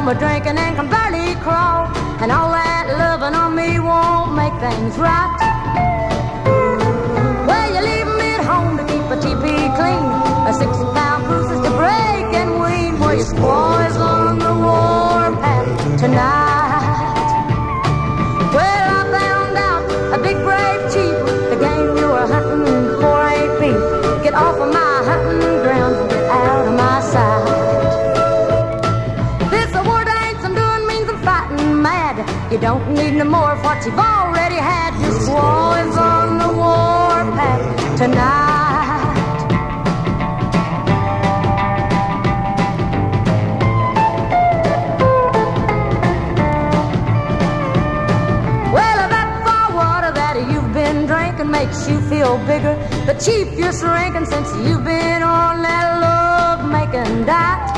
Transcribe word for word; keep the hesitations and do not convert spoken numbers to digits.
home a drinking and can barely crawl, and all that loving on me won't make things right. Well, you leave me at home to keep a teepee clean, a six-pound bruises to break and wean. Well, your squaw's on the warpath tonight. Well, I found out a big brave chief, the game you were hunting for ain't beef. Get off of my hunting ground and get out of my sight. This war dance I'm doing means I'm fighting mad. You don't need no more of what you've already had. Your squaw is on the warpath tonight. Well, that far water that you've been drinking makes you feel bigger, but chief, you're shrinking since you've been on that love-making diet.